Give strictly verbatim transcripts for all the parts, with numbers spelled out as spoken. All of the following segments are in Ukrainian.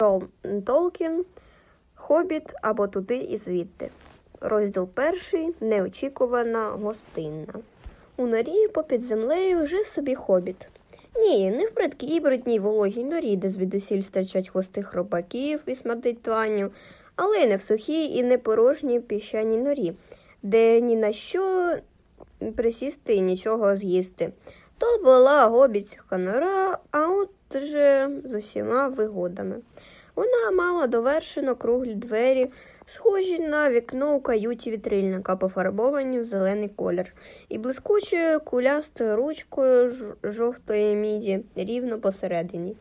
Толкін, Хобіт або туди і звідти. Розділ перший. Неочікувана гостинна. У норі попід землею жив собі хобіт. Ні, не в бридкій брудній вологій норі, де звідусіль стирчать хвости хробаків і смердить тванню, але й не в сухій і не порожній піщаній норі, де ні на що присісти і нічого з'їсти. То була гобітська нора, а отже з усіма вигодами. Вона мала довершено круглі двері, схожі на вікно у каюті вітрильника, пофарбовані в зелений колір, і блискучою кулястою ручкою жовтої міді рівно посередині.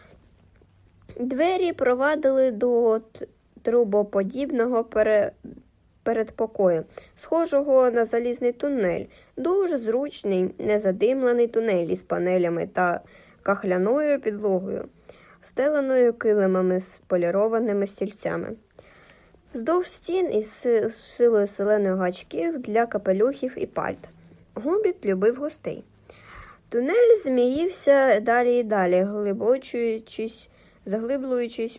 Двері провадили до трубоподібного пере... передпокою, схожого на залізний тунель, дуже зручний, незадимлений тунель із панелями та кахляною підлогою, стеленою килимами з полірованими стільцями. Вздовж стін із силою селених гачків для капелюхів і пальт. Гобіт любив гостей. Тунель зміївся далі і далі, глибочуючись, заглиблюючись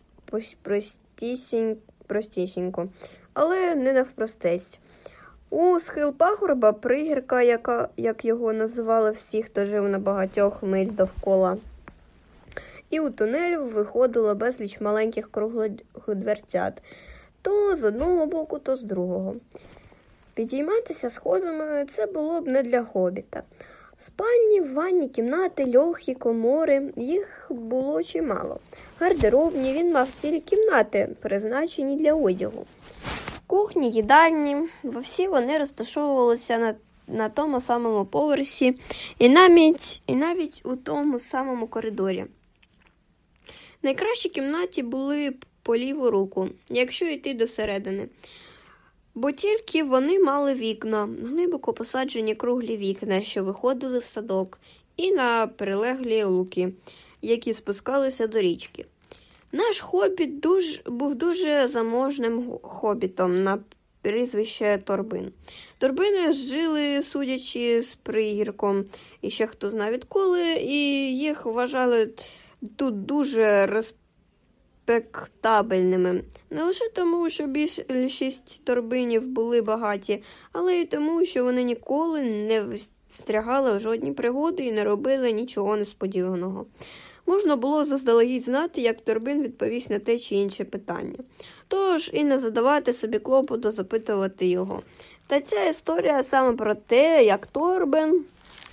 простісінько, але не навпростець. У схил пагорба пригірка, яка, як його називали всі, хто жив на багатьох миль довкола. І у тунелю виходило безліч маленьких круглих дверцят, то з одного боку, то з другого. Підійматися сходами – це було б не для хобіта. Спальні, ванні, кімнати, льохи, комори – їх було чимало. Гардеробні, він мав цілі кімнати, призначені для одягу. Кухні, їдальні – всі вони розташовувалися на, на тому самому поверсі і навіть, і навіть у тому самому коридорі. Найкращі кімнаті були по ліву руку, якщо йти до середини. Бо тільки вони мали вікна, глибоко посаджені круглі вікна, що виходили в садок, і на прилеглі луки, які спускалися до річки. Наш хобіт дуж, був дуже заможним хобітом на прізвище Торбин. Торбини жили, судячи з пригірком, і ще хто зна відколи, і їх вважали тут дуже респектабельними. Не лише тому, що більшість торбинів були багаті, але й тому, що вони ніколи не встрягали в жодні пригоди і не робили нічого несподіваного. Можна було заздалегідь знати, як Торбин відповість на те чи інше питання. Тож і не задавати собі клопоту запитувати його. Та ця історія саме про те, як Торбин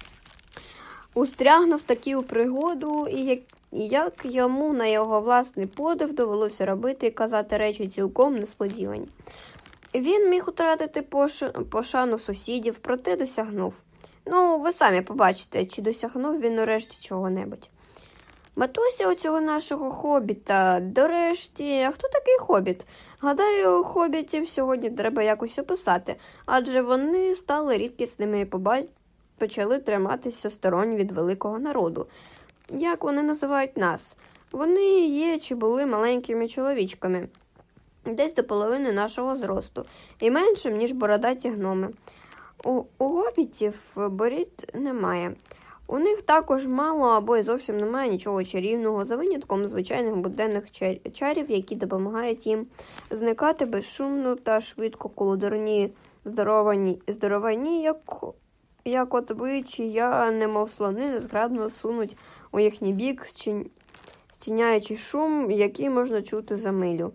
устрягнув таку пригоду і як І як йому на його власний подив довелося робити і казати речі цілком несподівані. Він міг втратити пош... пошану сусідів, проте досягнув. Ну, ви самі побачите, чи досягнув він нарешті чого-небудь. Матуся оцього нашого хобіта, до решті, а хто такий хобіт? Гадаю, хобітів сьогодні треба якось описати, адже вони стали рідкісними і побач... почали триматися осторонь від великого народу. Як вони називають нас? Вони є чи були маленькими чоловічками, десь до половини нашого зросту, і меншим, ніж бородаті гноми. У, у гобітів борід немає. У них також мало або й зовсім немає нічого чарівного, за винятком звичайних буденних чарів, які допомагають їм зникати безшумно та швидко, коли дурні здоровані, здоровані як, як от ви чи я, немов слони, незграбно сунуть у їхній бік, стіняючи шум, який можна чути за милю.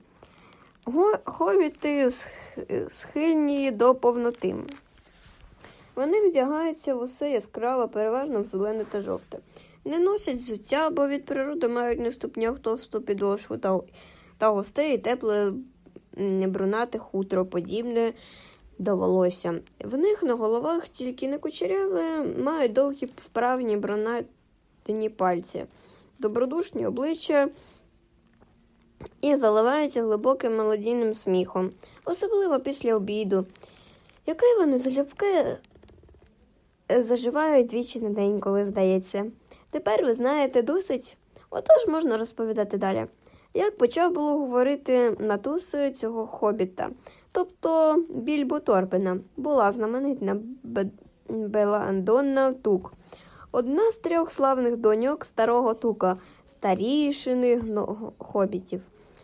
Хобіти схильні до повноти. Вони вдягаються в усе яскраво, переважно в зелене та жовте. Не носять взуття, бо від природи мають на ступнях товсту підошву та, та густе і тепле брунате хутро, подібне до волосся. В них на головах тільки не кучеряве, мають довгі вправні брунатні пальці, добродушні обличчя і заливаються глибоким мелодійним сміхом, особливо після обіду. Яке вони залюбки заживають двічі на день, коли здається. Тепер ви знаєте досить, отож можна розповідати далі. Як почав було говорити матусею цього хобіта, тобто Більбо Торбина, була знаменитна Беландонна Тук, одна з трьох славних доньок старого Тука, старішини хобітів.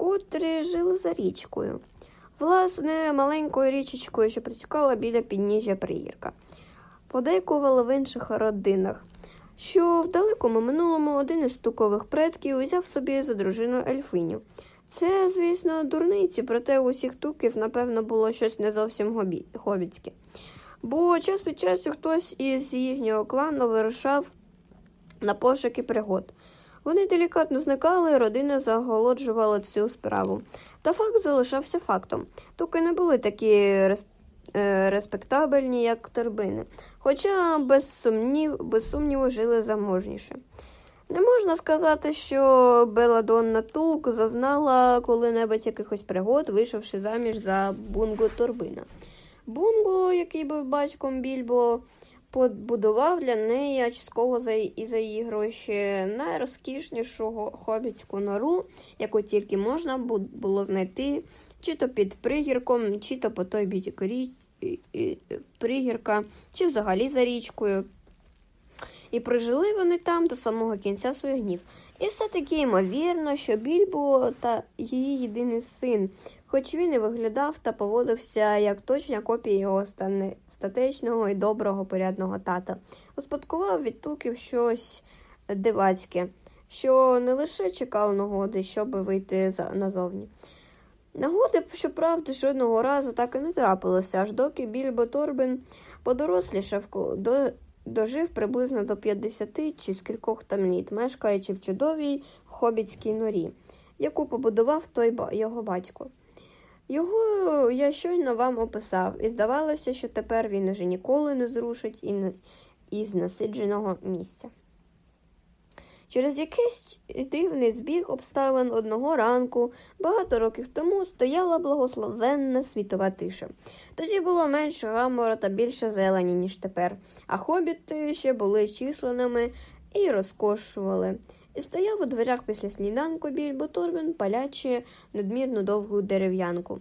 котрі жили за річкою. Власне, маленькою річечкою, що протікала біля підніжжя пригірка. Подейкували в інших родинах, що в далекому минулому один із Тукових предків узяв собі за дружину Ельфиню. Це, звісно, дурниці, проте у усіх Туків, напевно, було щось не зовсім хобі... хобіцьке. Бо час від часу хтось із їхнього клану вирушав на пошуки пригод. Вони делікатно зникали, і родина заголоджувала цю справу. Та факт залишався фактом. Туки не були такі рес... респектабельні, як Торбини, хоча без, сумнів... без сумніву жили заможніше. Не можна сказати, що Беладонна Тук зазнала коли-небудь якихось пригод, вийшовши заміж за Бунго Торбина. Бунго, який був батьком Більбо, побудував для неї, а частково за, і за її гроші, найрозкішнішу хобітську нору, яку тільки можна було знайти, чи то під пригірком, чи то по той бік пригірка, чи взагалі за річкою. І прожили вони там до самого кінця своїх днів. І все-таки ймовірно, що Більбо та її єдиний син, хоч він і виглядав та поводився як точна копія його статечного і доброго порядного тата, успадкував від Туків щось дивацьке, що не лише чекав нагоди, щоб вийти назовні. Нагоди, щоправда, жодного разу так і не трапилося, аж доки Більбо Торбин подорослішав, до дожив приблизно до п'ятдесяти чи скількох там літ, мешкаючи в чудовій хобітській норі, яку побудував той його батько. Його я щойно вам описав, і здавалося, що тепер він уже ніколи не зрушить із насидженого місця. Через якийсь дивний збіг обставин одного ранку, багато років тому, стояла благословенна світова тиша. Тоді було менше гамора та більше зелені, ніж тепер, а хобіти ще були численними і розкошували. І стояв у дверях після сніданку Більбо Торбин, палячи надмірно довгу дерев'янку,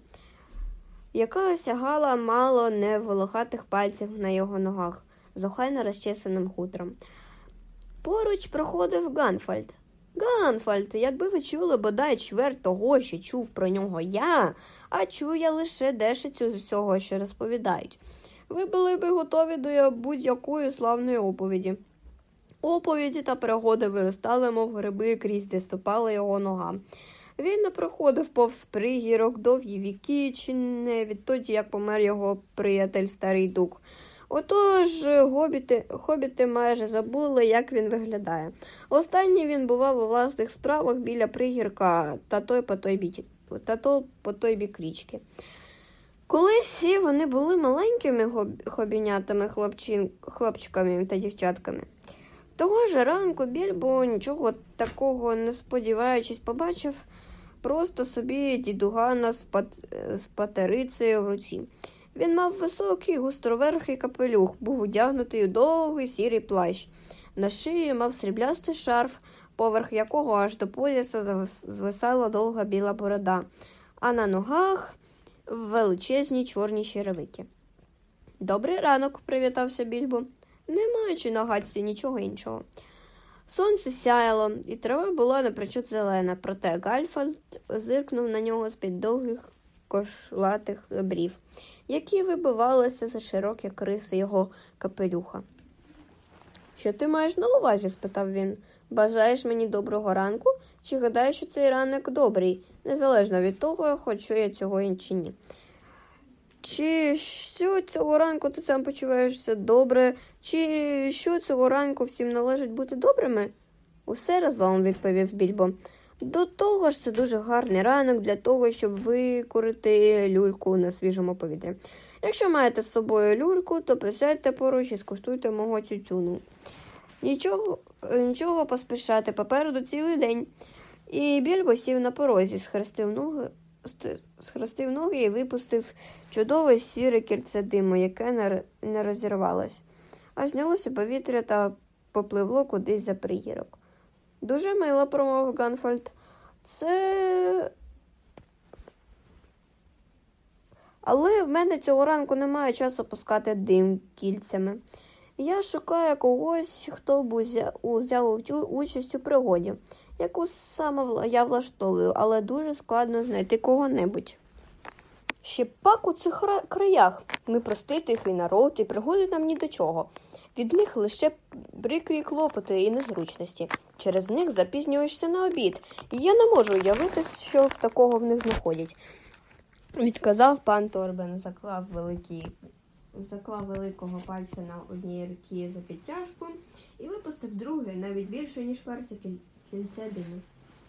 яка сягала мало не волохатих пальців на його ногах, з охайно розчесаним хутром. Поруч проходив Ганфальд. Ганфальд, якби ви чули бодай чверть того, що чув про нього я, а чую я лише дешицю з усього, що розповідають. Ви були би готові до будь-якої славної оповіді. Оповіді та пригоди виростали, мов гриби, крізь де ступала його нога. Він не проходив повз пригірок довгі віки, чи не відтоді, як помер його приятель старий Дук. Отож, гобіти, хобіти майже забули, як він виглядає. Останній він бував у власних справах біля пригірка та той по той бік, та то по той бік річки. Коли всі вони були маленькими хобінятами, хлопчин, хлопчиками та дівчатками. Того ж ранку Більбо, нічого такого не сподіваючись, побачив просто собі дідугана з, пат... з патерицею в руці. Він мав високий гостроверхий капелюх, був одягнутий у довгий сірий плащ. На шиї мав сріблястий шарф, поверх якого аж до пояса звисала довга біла борода, а на ногах величезні чорні черевики. «Добрий ранок», – привітався Більбо, не маючи на гадці нічого іншого. Сонце сяяло, і трава була напрочуд зелена, проте Ганфальд зиркнув на нього з-під довгих кошлатих брів, які вибивалися за широкі криси його капелюха. «Що ти маєш на увазі?» – спитав він. «Бажаєш мені доброго ранку? Чи гадаєш, що цей ранок добрий, незалежно від того, хочу я цього чи ні? Чи що цього ранку ти сам почуваєшся добре? Чи що цього ранку всім належить бути добрими?» «Усе разом», – відповів Більбо. «До того ж, це дуже гарний ранок для того, щоб викурити люльку на свіжому повітрі. Якщо маєте з собою люльку, то присядьте поруч і скуштуйте мого тютюну. Нічого, нічого поспішати, попереду цілий день». І Більбо сів на порозі, схрестив ноги, схрестив ноги і випустив чудове сіре кільце диму, яке не розірвалось, а знялося повітря та попливло кудись за пригірок. «Дуже мило», – промовив Ганфальд. «Це... Але в мене цього ранку немає часу пускати дим кільцями. Я шукаю когось, хто б взяв участь у пригоді, яку саме я влаштовую, але дуже складно знайти кого-небудь. Ще пак у цих краях. Ми простий тихий народ, і пригоди нам ні до чого. Від них лише прикрі клопоти і незручності. Через них запізнюєшся на обід. І я не можу уявити, що в такого в них знаходять. Відказав пан Торбен, заклав великий, заклав великого пальця на одній руці за підтяжку і випустив друге, навіть більше, ніж перце кільце диму.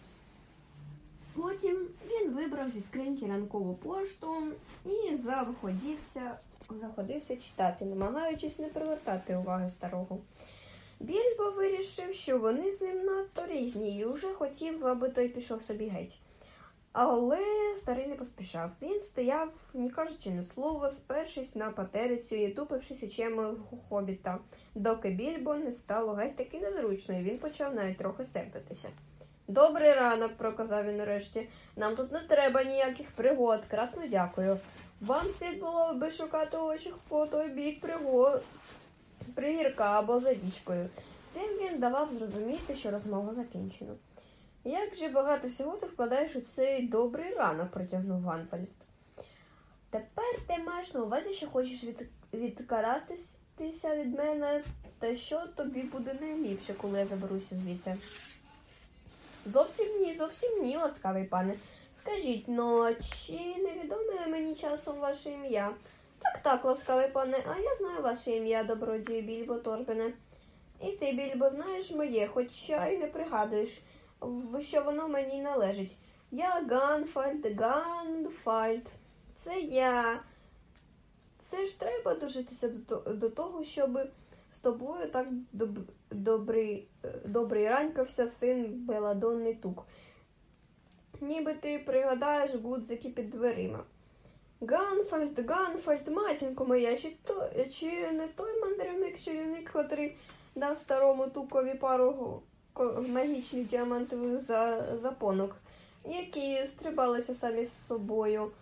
Потім він вибрав зі скриньки ранкову пошту і заходився, заходився читати, намагаючись не привертати уваги старого. Більбо вирішив, що вони з ним надто різні і вже хотів, аби той пішов собі геть. Але старий не поспішав. Він стояв, не кажучи ні слова, спершись на патерицю і тупившись очима в хобіта, доки Більбо не стало геть таки незручно, і він почав навіть трохи сердитися. «Добрий ранок», – проказав він нарешті. «Нам тут не треба ніяких пригод, красно дякую. Вам слід було би шукати очі по той бік пригод, пригірка або за річкою». Цим він давав зрозуміти, що розмова закінчена. «Як же багато всього ти вкладаєш у цей добрий ранок», – протягнув Ганфальд. «Тепер ти маєш на увазі, що хочеш від... відкаратися від мене, та що тобі буде найліпше, коли я заберуся звідси?» «Зовсім ні, зовсім ні, ласкавий пане. Скажіть, ну, чи не відоме мені часом ваше ім'я?» «Так, так, ласкавий пане, а я знаю ваше ім'я, добродію Більбо Торбене. І ти, Більбо, знаєш моє, хоча й не пригадуєш, що воно мені належить. Я Ганфальд, Ганфальд. Це я. Це ж треба дожитися до, до того, щоб з тобою так доб, добрий, добрий ранькався син Беладонни Тук. Ніби ти пригадаєш гудзики під дверима. Ганфальд, Ганфальд, матінко моя, чи, то, чи не той мандрівник-чарівник, котрий дав старому Тукові пару магічних діамантових запонок, які стрибалися самі з собою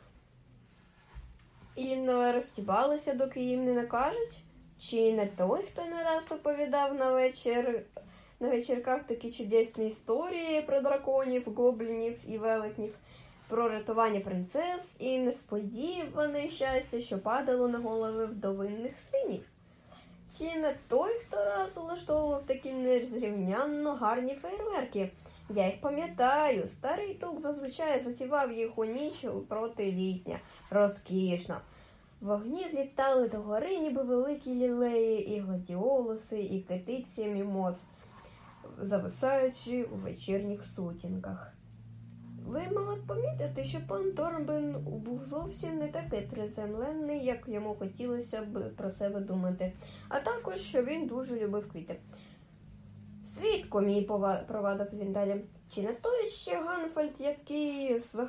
і не розтібалися, доки їм не накажуть? Чи не той, хто не раз оповідав на вечір, на вечірках такі чудесні історії про драконів, гоблінів і велетнів, про рятування принцес і несподіване щастя, що падало на голови вдовинних синів? Чи не той, хто раз улаштовував такі незрівнянно гарні фейерверки? Я їх пам'ятаю. Старий Тук зазвичай затівав їх у ніч проти літня. Розкішно. Вогні злітали догори, ніби великі лілеї, і гладіолуси, і китиці мімоз, зависаючи у вечірніх сутінках. Ви мали б помітити, що пан Торбен був зовсім не такий приземлений, як йому хотілося б про себе думати, а також, що він дуже любив квіти. «Свідко мій», – провадив він далі, – «чи не той ще Ганфальд, який з...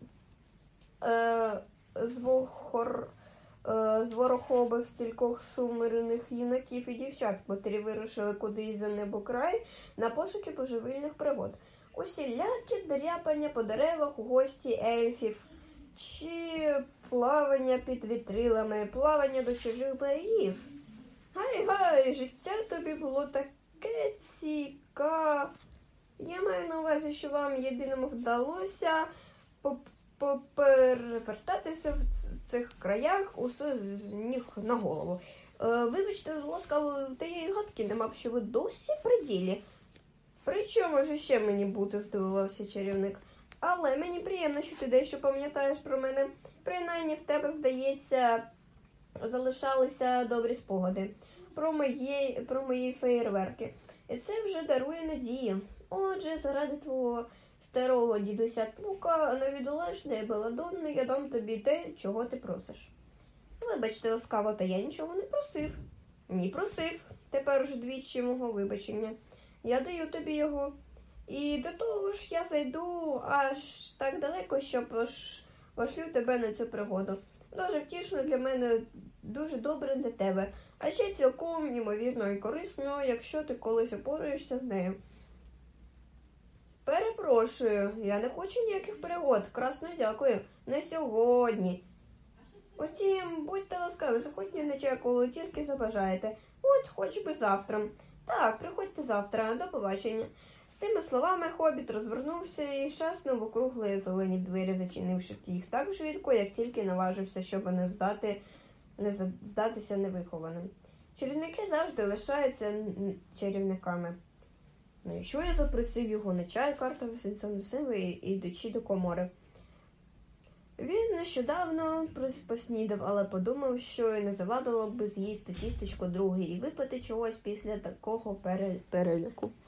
Е... звохор... е... зворохобив стількох сумирних юнаків і дівчат, котрі вирушили кудись за небокрай на пошуки божевільних пригод? Усілякі дряпання по деревах у гості ельфів, чи плавання під вітрилами, плавання до чужих берегів. Гай-гай, життя тобі було таке цікаве. Я маю на увазі, що вам єдиному вдалося поперевертатися в цих краях усе з ніг на голову. Е, вибачте, ласкаво, тієї гадки нема, що ви досі при ділі. «При чому ж ще мені бути?» – здивувався чарівник. «Але мені приємно, що ти дещо пам'ятаєш про мене. Принаймні в тебе, здається, залишалися добрі спогади про мої, про мої феєрверки. І це вже дарує надію. Отже, заради твого старого дідуся Тука, невідолежної Беладонни, я дам тобі те, чого ти просиш». «Вибачте, ласкаво, та я нічого не просив». «Ні, просив. Тепер уже двічі мого вибачення. Я даю тобі його. І до того ж я зайду аж так далеко, що пош... пошлю тебе на цю пригоду. Дуже втішно для мене, дуже добре для тебе. А ще цілком ймовірно і корисно, якщо ти колись опораєшся з нею». «Перепрошую, я не хочу ніяких пригод. Красно дякую. Не сьогодні». Утім, будьте ласкаві, заходьте на чай, коли тільки забажаєте. От хоч би завтра. Так, приходьте завтра, до побачення. З цими словами хобіт розвернувся і шаснув у круглі зелені двері, зачинивши їх так швидко, як тільки наважився, щоб не здати, не здатися невихованим. Чарівники завжди лишаються н- чарівниками. Ну і що я запросив його на чай, картався він сам до себе, йдучи до комори. Він нещодавно поснідав, але подумав, що й не завадило б з'їсти тістечко друге і випити чогось після такого пере- переляку.